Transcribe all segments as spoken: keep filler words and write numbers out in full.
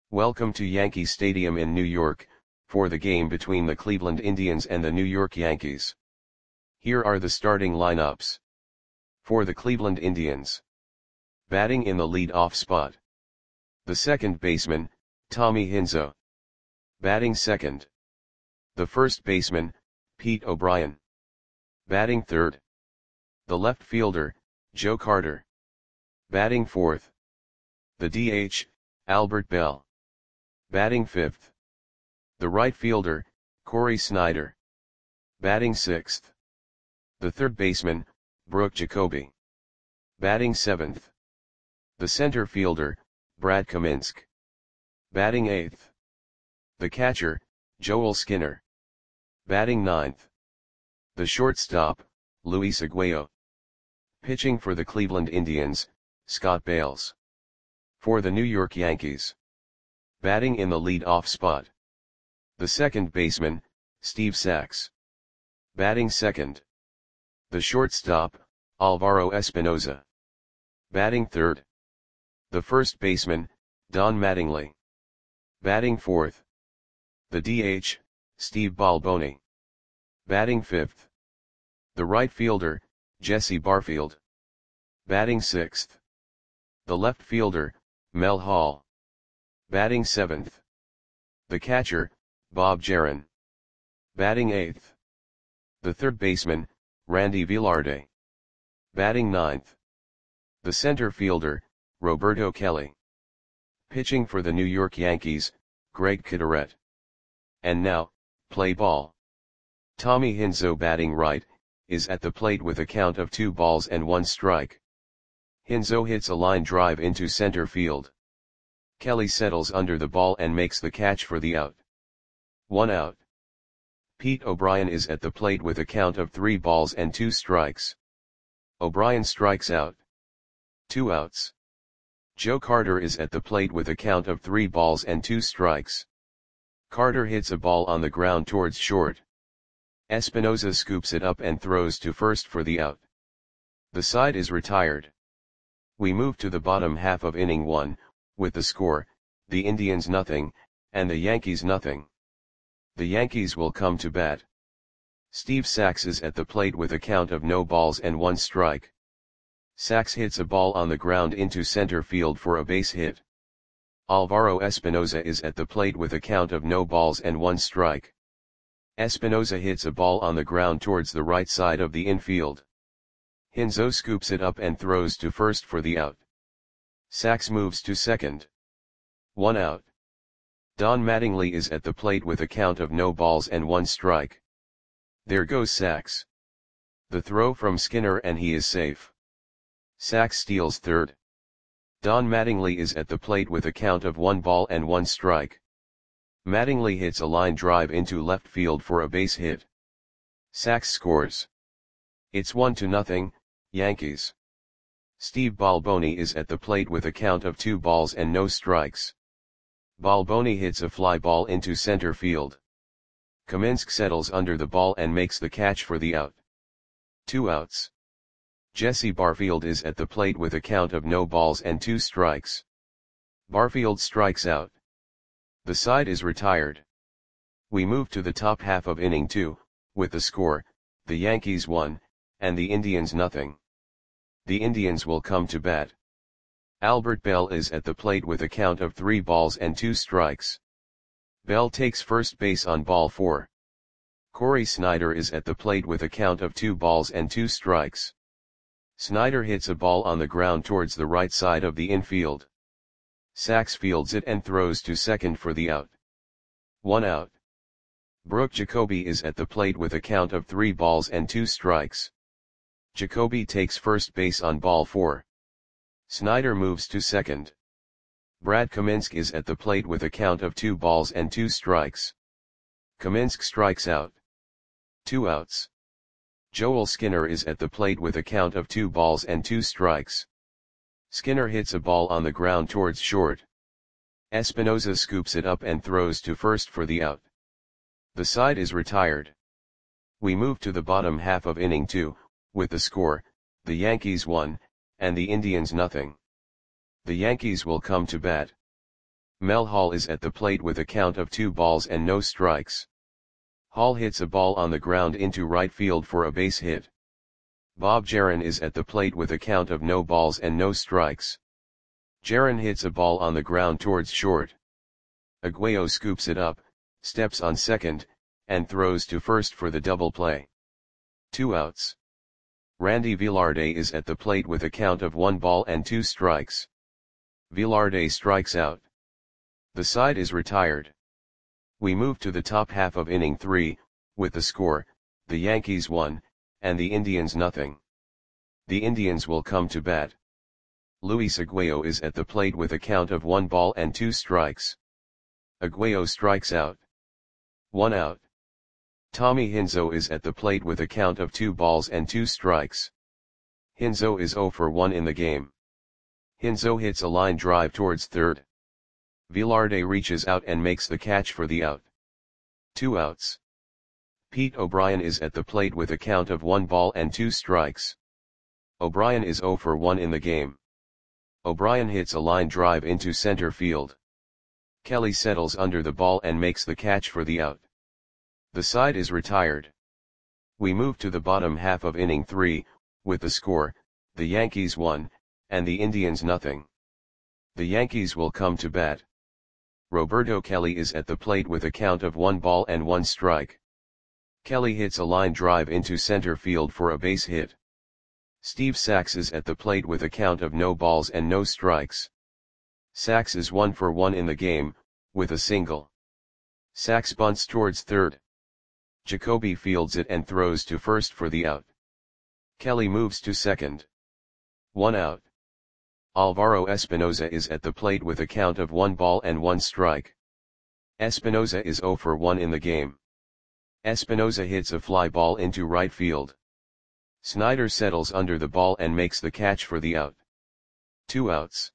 Welcome to Yankee Stadium in New York, for the game between the Cleveland Indians and the New York Yankees. Here are the starting lineups. For the Cleveland Indians. Batting in the lead-off spot. The second baseman, Tommy Hinzo. Batting second. The first baseman, Pete O'Brien. Batting third. The left fielder, Joe Carter. Batting fourth. The D H, Albert Belle. Batting fifth. The right fielder, Cory Snyder. Batting sixth. The third baseman, Brooke Jacoby. Batting seventh. The center fielder, Brad Kaminsky. Batting eighth. The catcher, Joel Skinner. Batting ninth. The shortstop, Luis Aguayo. Pitching for the Cleveland Indians, Scott Bailes. For the New York Yankees. Batting in the lead-off spot. The second baseman, Steve Sax. Batting second. The shortstop, Alvaro Espinoza. Batting third. The first baseman, Don Mattingly. Batting fourth. The D H, Steve Balboni. Batting fifth. The right fielder, Jesse Barfield. Batting sixth. The left fielder, Mel Hall. Batting seventh. The catcher, Bob Jaron. Batting eighth. The third baseman, Randy Velarde. Batting ninth. The center fielder, Roberto Kelly. Pitching for the New York Yankees, Greg Kideret. And now, play ball. Tommy Hinzo, batting right, is at the plate with a count of two balls and one strike. Hinzo hits a line drive into center field. Kelly settles under the ball and makes the catch for the out. One out. Pete O'Brien is at the plate with a count of three balls and two strikes. O'Brien strikes out. Two outs. Joe Carter is at the plate with a count of three balls and two strikes. Carter hits a ball on the ground towards short. Espinoza scoops it up and throws to first for the out. The side is retired. We move to the bottom half of inning one, with the score, the Indians nothing, and the Yankees nothing. The Yankees will come to bat. Steve Sax is at the plate with a count of no balls and one strike. Sax hits a ball on the ground into center field for a base hit. Alvaro Espinoza is at the plate with a count of no balls and one strike. Espinoza hits a ball on the ground towards the right side of the infield. Hinzo scoops it up and throws to first for the out. Sax moves to second. One out. Don Mattingly is at the plate with a count of no balls and one strike. There goes Sax. The throw from Skinner and he is safe. Sax steals third. Don Mattingly is at the plate with a count of one ball and one strike. Mattingly hits a line drive into left field for a base hit. Sax scores. It's one to nothing, Yankees. Steve Balboni is at the plate with a count of two balls and no strikes. Balboni hits a fly ball into center field. Kaminsky settles under the ball and makes the catch for the out. Two outs. Jesse Barfield is at the plate with a count of no balls and two strikes. Barfield strikes out. The side is retired. We move to the top half of inning two, with the score, the Yankees one, and the Indians nothing. The Indians will come to bat. Albert Belle is at the plate with a count of three balls and two strikes. Belle takes first base on ball four. Cory Snyder is at the plate with a count of two balls and two strikes. Snyder hits a ball on the ground towards the right side of the infield. Sax fields it and throws to second for the out. One out. Brooke Jacoby is at the plate with a count of three balls and two strikes. Jacoby takes first base on ball four. Snyder moves to second. Brad Kaminsky is at the plate with a count of two balls and two strikes. Kaminsky strikes out. Two outs. Joel Skinner is at the plate with a count of two balls and two strikes. Skinner hits a ball on the ground towards short. Espinoza scoops it up and throws to first for the out. The side is retired. We move to the bottom half of inning two, with the score, the Yankees one, and the Indians nothing. The Yankees will come to bat. Mel Hall is at the plate with a count of two balls and no strikes. Hall hits a ball on the ground into right field for a base hit. Bob Geren is at the plate with a count of no balls and no strikes. Geren hits a ball on the ground towards short. Aguayo scoops it up, steps on second, and throws to first for the double play. Two outs. Randy Velarde is at the plate with a count of one ball and two strikes. Velarde strikes out. The side is retired. We move to the top half of inning three, with the score, the Yankees one, and the Indians nothing. The Indians will come to bat. Luis Aguayo is at the plate with a count of one ball and two strikes. Aguayo strikes out. One out. Tommy Hinzo is at the plate with a count of two balls and two strikes. Hinzo is oh for one in the game. Hinzo hits a line drive towards third. Velarde reaches out and makes the catch for the out. Two outs. Pete O'Brien is at the plate with a count of one ball and two strikes. O'Brien is oh for one in the game. O'Brien hits a line drive into center field. Kelly settles under the ball and makes the catch for the out. The side is retired. We move to the bottom half of inning three, with the score, the Yankees one, and the Indians nothing. The Yankees will come to bat. Roberto Kelly is at the plate with a count of one ball and one strike. Kelly hits a line drive into center field for a base hit. Steve Sax is at the plate with a count of no balls and no strikes. Sax is one for one in the game, with a single. Sax bunts towards third. Jacoby fields it and throws to first for the out. Kelly moves to second. One out. Alvaro Espinoza is at the plate with a count of one ball and one strike. Espinoza is oh for one in the game. Espinoza hits a fly ball into right field. Snyder settles under the ball and makes the catch for the out. Two outs.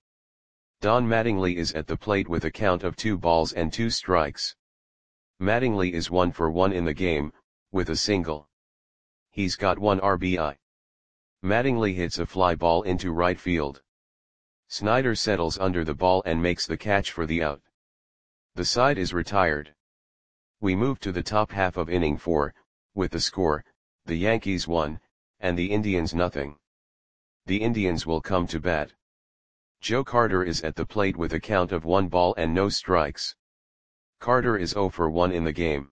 Don Mattingly is at the plate with a count of two balls and two strikes. Mattingly is one for one in the game, with a single. He's got one R B I. Mattingly hits a fly ball into right field. Snyder settles under the ball and makes the catch for the out. The side is retired. We move to the top half of inning four, with the score, the Yankees one, and the Indians nothing. The Indians will come to bat. Joe Carter is at the plate with a count of one ball and no strikes. Carter is oh for one in the game.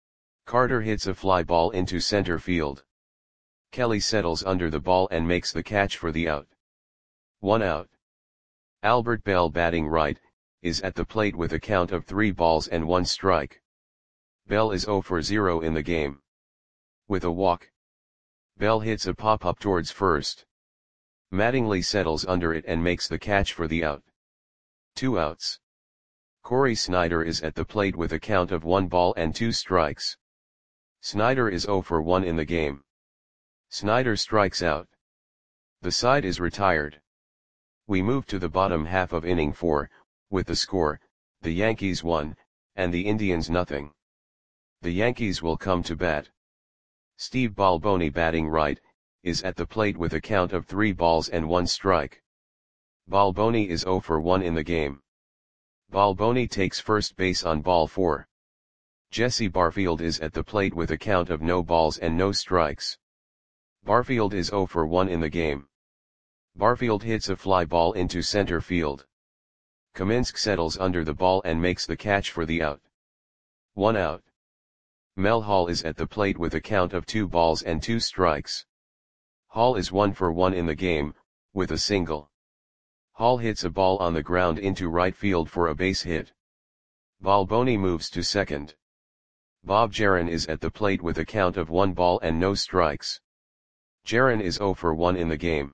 Carter hits a fly ball into center field. Kelly settles under the ball and makes the catch for the out. One out. Albert Bell, batting right, is at the plate with a count of three balls and one strike. Bell is oh for zero in the game. With a walk. Bell hits a pop-up towards first. Mattingly settles under it and makes the catch for the out. Two outs. Corey Snyder is at the plate with a count of one ball and two strikes. Snyder is oh for one in the game. Snyder strikes out. The side is retired. We move to the bottom half of inning four, with the score, the Yankees one, and the Indians nothing. The Yankees will come to bat. Steve Balboni, batting right, is at the plate with a count of three balls and one strike. Balboni is oh for one in the game. Balboni takes first base on ball four. Jesse Barfield is at the plate with a count of no balls and no strikes. Barfield is oh for one in the game. Barfield hits a fly ball into center field. Kaminsky settles under the ball and makes the catch for the out. One out. Mel Hall is at the plate with a count of two balls and two strikes. Hall is one for one in the game, with a single. Hall hits a ball on the ground into right field for a base hit. Balboni moves to second. Bob Geren is at the plate with a count of one ball and no strikes. Geren is oh for one in the game.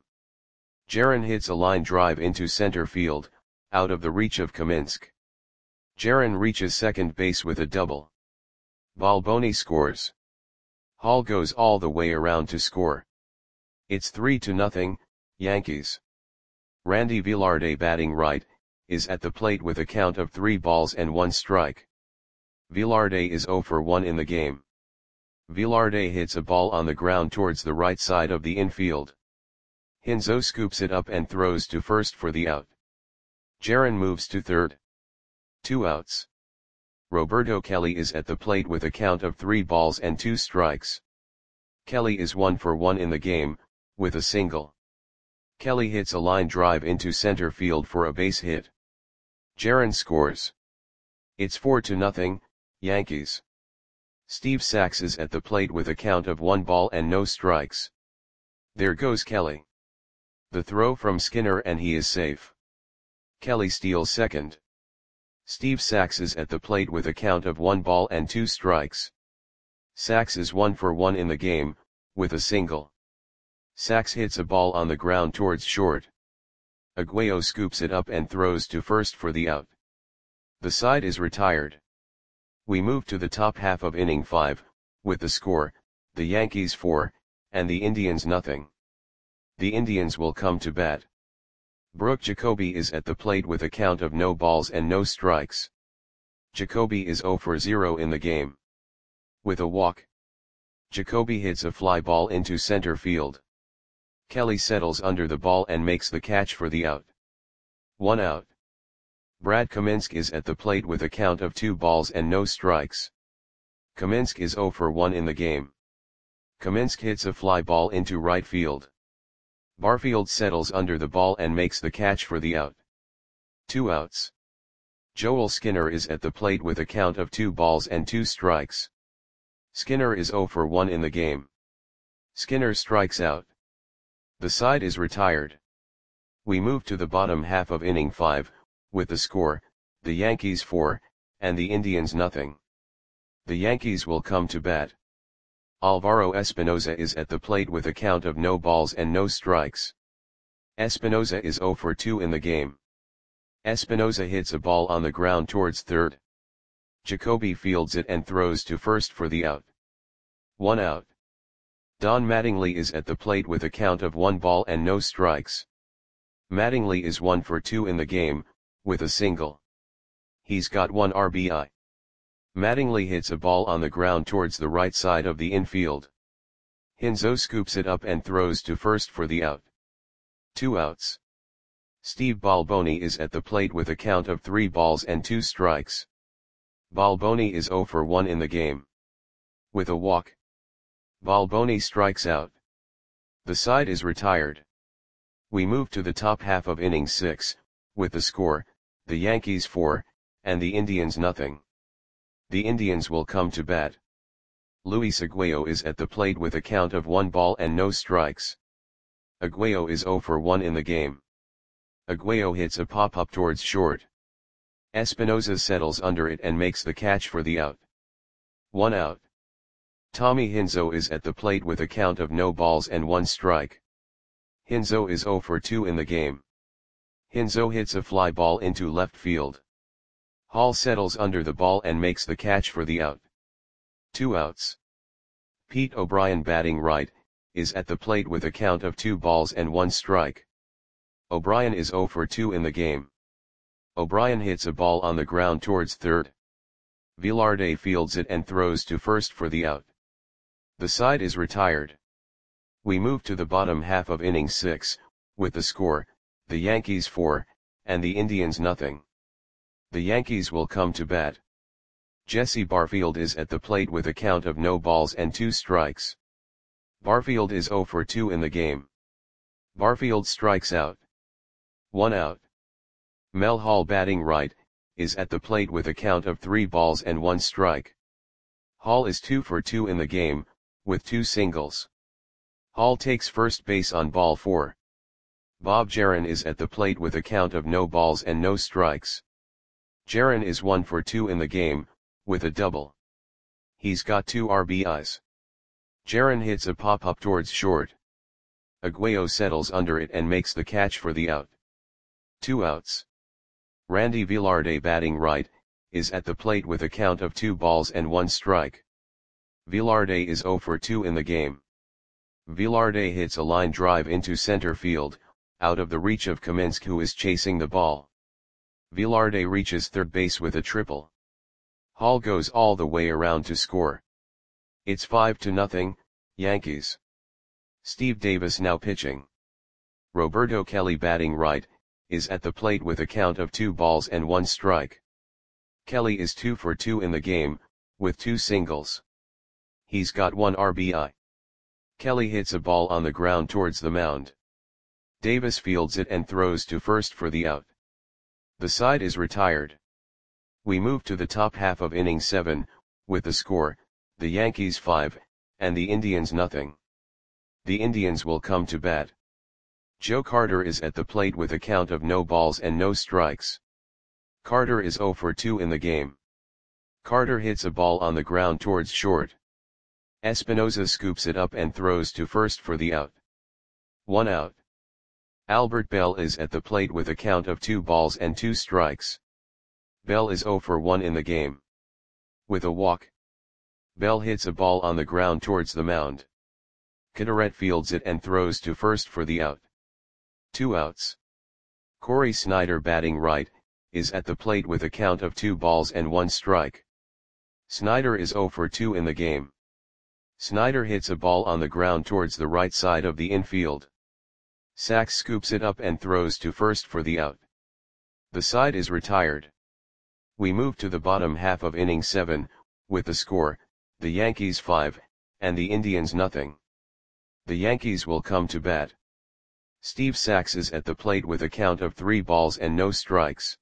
Geren hits a line drive into center field, out of the reach of Kaminsky. Geren reaches second base with a double. Balboni scores. Hall goes all the way around to score. It's three to nothing, Yankees. Randy Velarde, batting right, is at the plate with a count of three balls and one strike. Velarde is oh for one in the game. Velarde hits a ball on the ground towards the right side of the infield. Hinzo scoops it up and throws to first for the out. Geren moves to third. Two outs. Roberto Kelly is at the plate with a count of three balls and two strikes. Kelly is one for one in the game, with a single. Kelly hits a line drive into center field for a base hit. Jaron scores. It's four to nothing, Yankees. Steve Sax is at the plate with a count of one ball and no strikes. There goes Kelly. The throw from Skinner and he is safe. Kelly steals second. Steve Sax is at the plate with a count of one ball and two strikes. Sax is one for one in the game, with a single. Sax hits a ball on the ground towards short. Aguayo scoops it up and throws to first for the out. The side is retired. We move to the top half of inning five, with the score, the Yankees four, and the Indians nothing. The Indians will come to bat. Brooke Jacoby is at the plate with a count of no balls and no strikes. Jacoby is zero for zero in the game. With a walk, Jacoby hits a fly ball into center field. Kelly settles under the ball and makes the catch for the out. One out. Brad Kaminsky is at the plate with a count of two balls and no strikes. Kaminsky is zero for one in the game. Kaminsky hits a fly ball into right field. Barfield settles under the ball and makes the catch for the out. Two outs. Joel Skinner is at the plate with a count of two balls and two strikes. Skinner is zero for one in the game. Skinner strikes out. The side is retired. We move to the bottom half of inning five, with the score, the Yankees four, and the Indians nothing. The Yankees will come to bat. Alvaro Espinoza is at the plate with a count of no balls and no strikes. Espinoza is zero for two in the game. Espinoza hits a ball on the ground towards third. Jacoby fields it and throws to first for the out. One out. Don Mattingly is at the plate with a count of one ball and no strikes. Mattingly is one for two in the game, with a single. He's got one R B I. Mattingly hits a ball on the ground towards the right side of the infield. Hinzo scoops it up and throws to first for the out. Two outs. Steve Balboni is at the plate with a count of three balls and two strikes. Balboni is zero for one in the game. With a walk, Balboni strikes out. The side is retired. We move to the top half of inning six, with the score, the Yankees four, and the Indians nothing. The Indians will come to bat. Luis Aguayo is at the plate with a count of one ball and no strikes. Aguayo is zero for one in the game. Aguayo hits a pop-up towards short. Espinoza settles under it and makes the catch for the out. One out. Tommy Hinzo is at the plate with a count of no balls and one strike. Hinzo is zero for two in the game. Hinzo hits a fly ball into left field. Hall settles under the ball and makes the catch for the out. Two outs. Pete O'Brien, batting right, is at the plate with a count of two balls and one strike. O'Brien is zero for two in the game. O'Brien hits a ball on the ground towards third. Velarde fields it and throws to first for the out. The side is retired. We move to the bottom half of inning six, with the score, the Yankees four, and the Indians nothing. The Yankees will come to bat. Jesse Barfield is at the plate with a count of no balls and two strikes. Barfield is zero for two in the game. Barfield strikes out. One out. Mel Hall, batting right, is at the plate with a count of three balls and one strike. Hall is two for two in the game, with two singles. Hall takes first base on ball four. Bob Jaron is at the plate with a count of no balls and no strikes. Jaron is one for two in the game, with a double. He's got two R B Is. Jaron hits a pop-up towards short. Aguayo settles under it and makes the catch for the out. Two outs. Randy Velarde, batting right, is at the plate with a count of two balls and one strike. Velarde is zero for two in the game. Velarde hits a line drive into center field, out of the reach of Kaminsky, who is chasing the ball. Velarde reaches third base with a triple. Hall goes all the way around to score. It's five to nothing, Yankees. Steve Davis now pitching. Roberto Kelly, batting right, is at the plate with a count of two balls and one strike. Kelly is two for two in the game, with two singles. He's got one R B I. Kelly hits a ball on the ground towards the mound. Davis fields it and throws to first for the out. The side is retired. We move to the top half of inning seven, with the score, the Yankees five, and the Indians nothing. The Indians will come to bat. Joe Carter is at the plate with a count of no balls and no strikes. Carter is zero for two in the game. Carter hits a ball on the ground towards short. Espinosa scoops it up and throws to first for the out. One out. Albert Bell is at the plate with a count of two balls and two strikes. Bell is zero for one in the game. With a walk. Bell hits a ball on the ground towards the mound. Caderet fields it and throws to first for the out. Two outs. Corey Snyder, batting right, is at the plate with a count of two balls and one strike. Snyder is zero for two in the game. Snyder hits a ball on the ground towards the right side of the infield. Sachs scoops it up and throws to first for the out. The side is retired. We move to the bottom half of inning seven, with the score, the Yankees five, and the Indians nothing. The Yankees will come to bat. Steve Sachs is at the plate with a count of three balls and no strikes.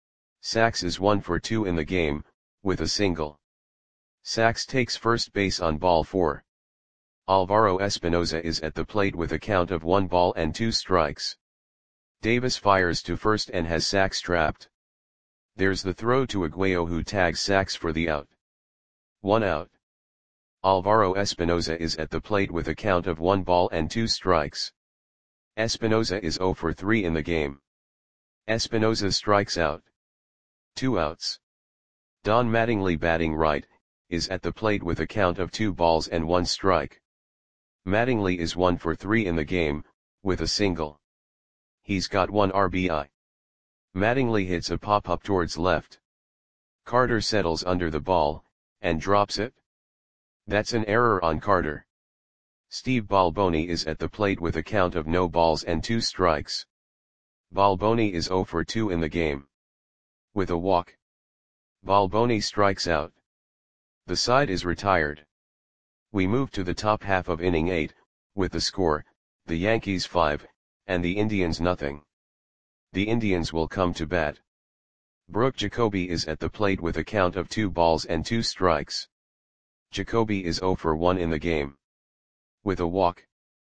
Sachs is one for two in the game, with a single. Sachs takes first base on ball four. Alvaro Espinosa is at the plate with a count of one ball and two strikes. Davis fires to first and has Sachs trapped. There's the throw to Aguayo, who tags Sachs for the out. One out. Alvaro Espinosa is at the plate with a count of one ball and two strikes. Espinosa is zero for three in the game. Espinosa strikes out. Two outs. Don Mattingly, batting right, is at the plate with a count of two balls and one strike. Mattingly is one for three in the game, with a single. He's got one R B I. Mattingly hits a pop-up towards left. Carter settles under the ball, and drops it. That's an error on Carter. Steve Balboni is at the plate with a count of no balls and two strikes. Balboni is zero for two in the game. With a walk. Balboni strikes out. The side is retired. We move to the top half of inning eight, with the score, the Yankees five, and the Indians nothing. The Indians will come to bat. Brooke Jacoby is at the plate with a count of two balls and two strikes. Jacoby is zero for one in the game. With a walk.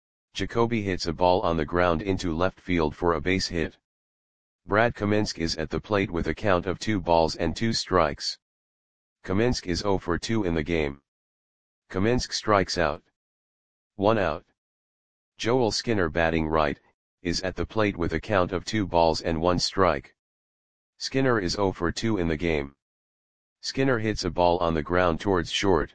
Jacoby hits a ball on the ground into left field for a base hit. Brad Kaminsky is at the plate with a count of two balls and two strikes. Kaminsky is zero for two in the game. Kaminsky strikes out. One out. Joel Skinner, batting right, is at the plate with a count of two balls and one strike. Skinner is zero for two in the game. Skinner hits a ball on the ground towards short.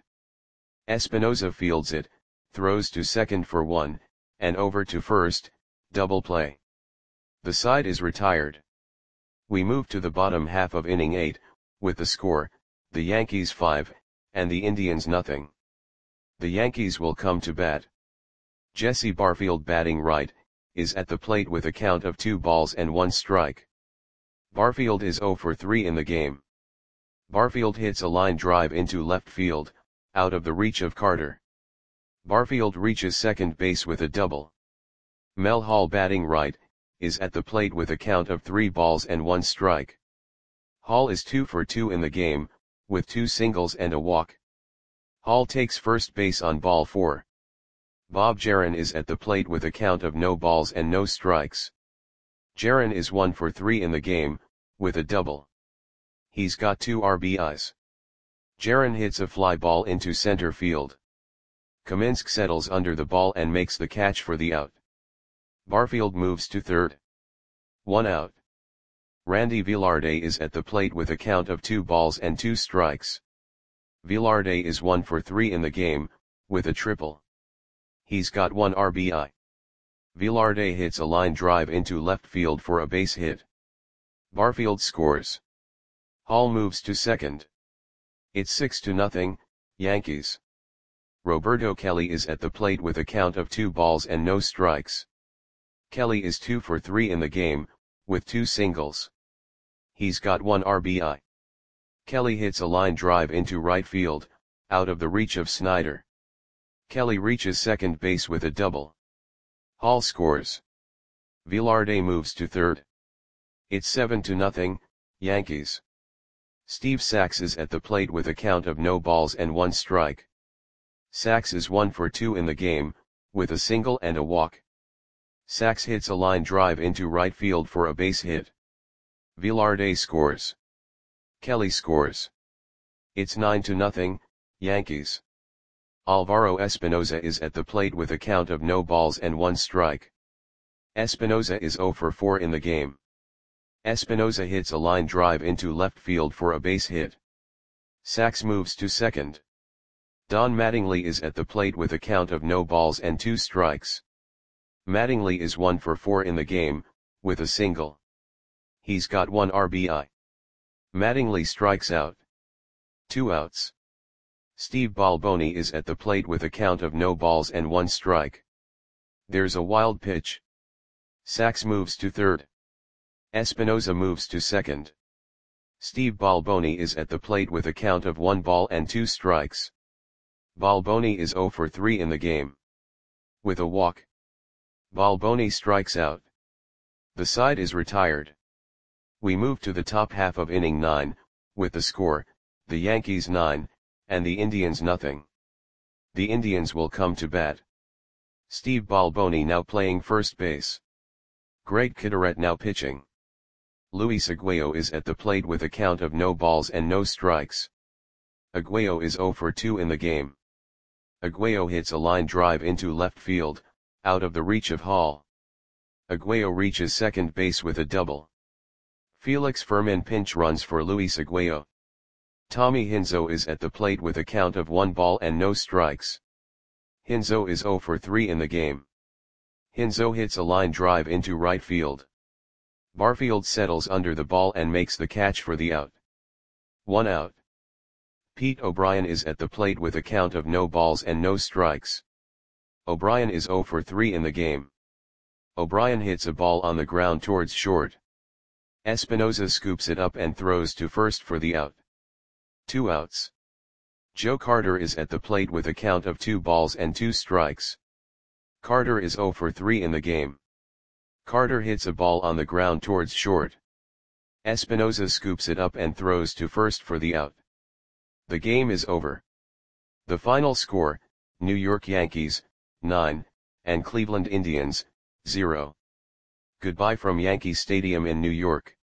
Espinosa fields it, throws to second for one, and over to first, double play. The side is retired. We move to the bottom half of inning eight, with the score, the Yankees five, and the Indians nothing. The Yankees will come to bat. Jesse Barfield, batting right, is at the plate with a count of two balls and one strike. Barfield is zero for three in the game. Barfield hits a line drive into left field, out of the reach of Carter. Barfield reaches second base with a double. Mel Hall, batting right, is at the plate with a count of three balls and one strike. Hall is two for two in the game, with two singles and a walk. Hall takes first base on ball four. Bob Jaron is at the plate with a count of no balls and no strikes. Jaron is one for three in the game, with a double. He's got two R B Is. Jaron hits a fly ball into center field. Kaminsky settles under the ball and makes the catch for the out. Barfield moves to third. One out. Randy Velarde is at the plate with a count of two balls and two strikes. Velarde is one for three in the game, with a triple. He's got one R B I. Velarde hits a line drive into left field for a base hit. Barfield scores. Hall moves to second. It's six to nothing, Yankees. Roberto Kelly is at the plate with a count of two balls and no strikes. Kelly is two for three in the game, with two singles. He's got one R B I. Kelly hits a line drive into right field, out of the reach of Snyder. Kelly reaches second base with a double. Hall scores. Velarde moves to third. It's seven to nothing, Yankees. Steve Sax is at the plate with a count of no balls and one strike. Sax is one for two in the game, with a single and a walk. Sax hits a line drive into right field for a base hit. Velarde scores. Kelly scores. It's nine to nothing, Yankees. Alvaro Espinoza is at the plate with a count of no balls and one strike. Espinoza is zero for four in the game. Espinoza hits a line drive into left field for a base hit. Sax moves to second. Don Mattingly is at the plate with a count of no balls and two strikes. Mattingly is one for four in the game, with a single. He's got one R B I. Mattingly strikes out. Two outs. Steve Balboni is at the plate with a count of no balls and one strike. There's a wild pitch. Sax moves to third. Espinoza moves to second. Steve Balboni is at the plate with a count of one ball and two strikes. Balboni is zero for three in the game. With a walk. Balboni strikes out. The side is retired. We move to the top half of inning nine, with the score, the Yankees nine, and the Indians nothing. The Indians will come to bat. Steve Balboni now playing first base. Greg Kitteret now pitching. Luis Aguayo is at the plate with a count of no balls and no strikes. Aguayo is zero for two in the game. Aguayo hits a line drive into left field, out of the reach of Hall. Aguayo reaches second base with a double. Felix Fermin pinch runs for Luis Aguayo. Tommy Hinzo is at the plate with a count of one ball and no strikes. Hinzo is zero for three in the game. Hinzo hits a line drive into right field. Barfield settles under the ball and makes the catch for the out. One out. Pete O'Brien is at the plate with a count of no balls and no strikes. O'Brien is zero for three in the game. O'Brien hits a ball on the ground towards short. Espinoza scoops it up and throws to first for the out. Two outs. Joe Carter is at the plate with a count of two balls and two strikes. Carter is zero for three in the game. Carter hits a ball on the ground towards short. Espinoza scoops it up and throws to first for the out. The game is over. The final score, New York Yankees, nine, and Cleveland Indians, zero. Goodbye from Yankee Stadium in New York.